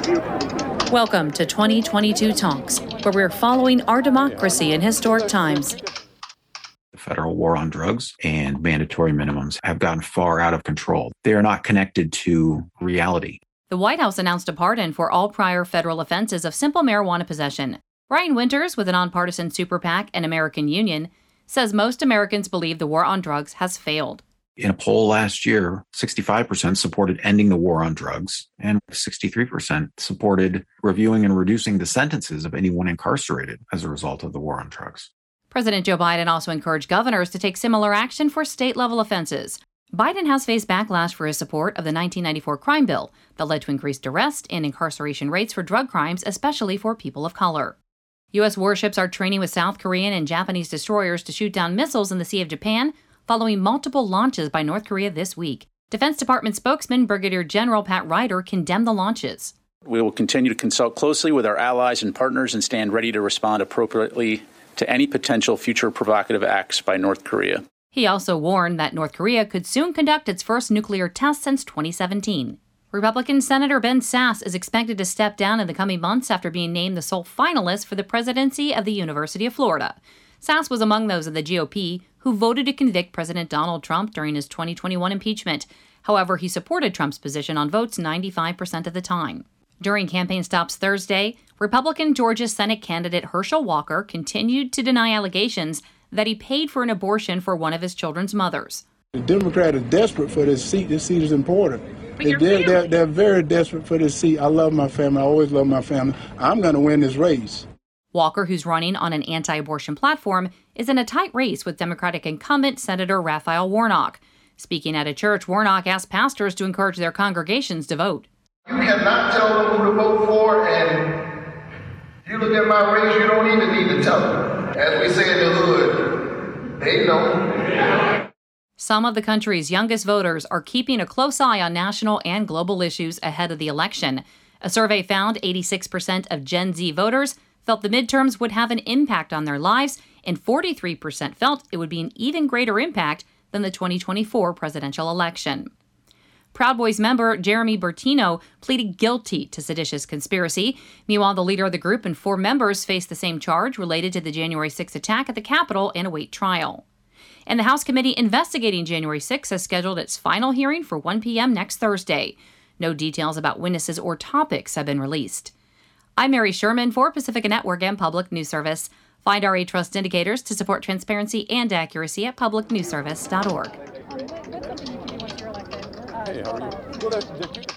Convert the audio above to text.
Welcome to 2022 Talks, where we're following our democracy in historic times. The federal war on drugs and mandatory minimums have gotten far out of control. They are not connected to reality. The White House announced a pardon for all prior federal offenses of simple marijuana possession. Brian Winters, with a nonpartisan super PAC and American Union, says most Americans believe the war on drugs has failed. In a poll last year, 65% supported ending the war on drugs, and 63% supported reviewing and reducing the sentences of anyone incarcerated as a result of the war on drugs. President Joe Biden also encouraged governors to take similar action for state-level offenses. Biden has faced backlash for his support of the 1994 crime bill that led to increased arrest and incarceration rates for drug crimes, especially for people of color. U.S. warships are training with South Korean and Japanese destroyers to shoot down missiles in the Sea of Japan, following multiple launches by North Korea this week. Defense Department spokesman Brigadier General Pat Ryder condemned the launches. We will continue to consult closely with our allies and partners and stand ready to respond appropriately to any potential future provocative acts by North Korea. He also warned that North Korea could soon conduct its first nuclear test since 2017. Republican Senator Ben Sasse is expected to step down in the coming months after being named the sole finalist for the presidency of the University of Florida. Sasse was among those of the GOP who voted to convict President Donald Trump during his 2021 impeachment. However, he supported Trump's position on votes 95% of the time. During campaign stops Thursday, Republican Georgia Senate candidate Herschel Walker continued to deny allegations that he paid for an abortion for one of his children's mothers. The Democrats are desperate for this seat. This seat is important. They're very desperate for this seat. I love my family. I always love my family. I'm going to win this race. Walker, who's running on an anti-abortion platform, is in a tight race with Democratic incumbent Senator Raphael Warnock. Speaking at a church, Warnock asked pastors to encourage their congregations to vote. You cannot tell them who to vote for, and you look at my race, you don't even need to tell them. As we say in the hood, they know. Some of the country's youngest voters are keeping a close eye on national and global issues ahead of the election. A survey found 86% of Gen Z voters felt the midterms would have an impact on their lives, and 43% felt it would be an even greater impact than the 2024 presidential election. Proud Boys member Jeremy Bertino pleaded guilty to seditious conspiracy. Meanwhile, the leader of the group and 4 members face the same charge related to the January 6 attack at the Capitol and await trial. And the House committee investigating January 6 has scheduled its final hearing for 1 p.m. next Thursday. No details about witnesses or topics have been released. I'm Mary Sherman for Pacifica Network and Public News Service. Find our A-Trust indicators to support transparency and accuracy at publicnewsservice.org. Hey, how are you?